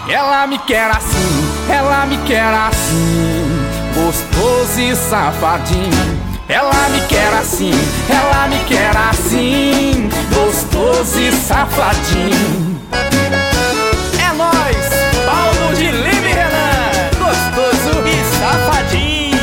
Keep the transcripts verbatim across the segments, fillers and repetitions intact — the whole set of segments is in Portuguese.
Ela me quer assim, ela me quer assim, gostoso e safadinho. Ela me quer assim, ela me quer assim, gostoso e safadinho. É nóis, Paulo de Lima e Renan, gostoso e safadinho.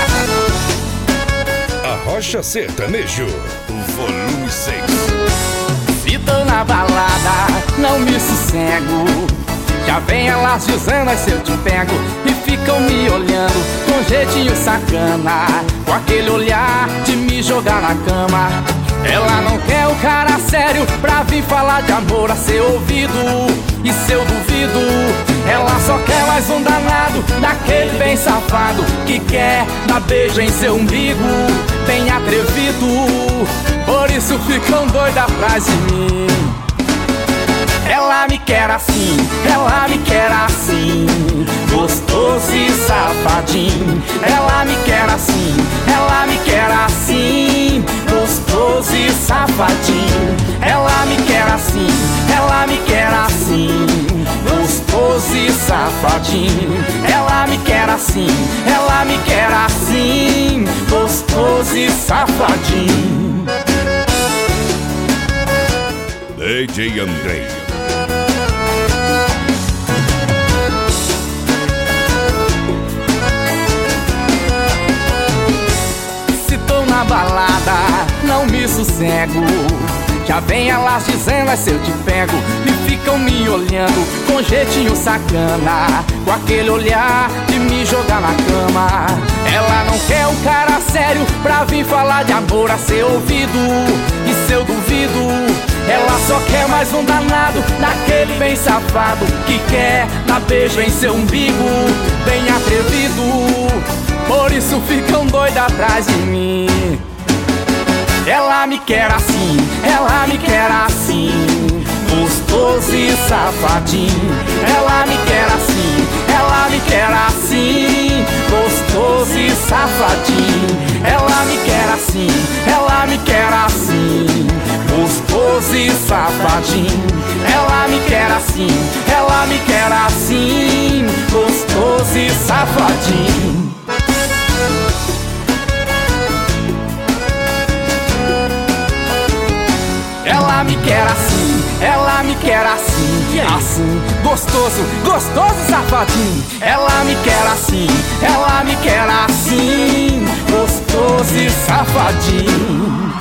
Arrocha Sertanejo, volume seis. Se tô na balada, não me sossego. Já vem elas dizendo, se eu te pego, e ficam me olhando com jeitinho sacana, com aquele olhar de me jogar na cama. Ela não quer o cara sério pra vir falar de amor a seu ouvido. E se eu duvido, ela só quer mais um danado, daquele bem safado que quer dar beijo em seu umbigo, bem atrevido. Por isso ficam doidas atrás de mim. Ela me quer assim, ela me quer assim, gostoso e safadinho. Ela me quer assim, ela me quer assim, gostoso e safadinho. Ela me quer assim, ela me quer assim, gostoso e safadinho. Ela me quer assim, ela me quer assim, gostoso e safadinho. D J Andrei. Na balada, não me sossego. Já vem elas dizendo, se eu te pego, e ficam me olhando com jeitinho sacana, com aquele olhar de me jogar na cama. Ela não quer um cara sério pra vir falar de amor a seu ouvido. E se eu duvido, ela só quer mais um danado, daquele bem safado que quer dar beijo em seu umbigo, bem atrevido. Por isso ficam doidas atrás de mim. Ela me quer assim, ela me quer assim, gostoso e safadinho. Ela me quer assim, ela me quer assim, gostoso e safadinho. Ela me quer assim, ela me quer assim, gostoso e safadinho. Ela me quer assim, ela me quer assim, gostoso e safadinho. Ela me quer assim, ela me quer assim, assim, gostoso, gostoso safadinho. Ela me quer assim, ela me quer assim, gostoso e safadinho.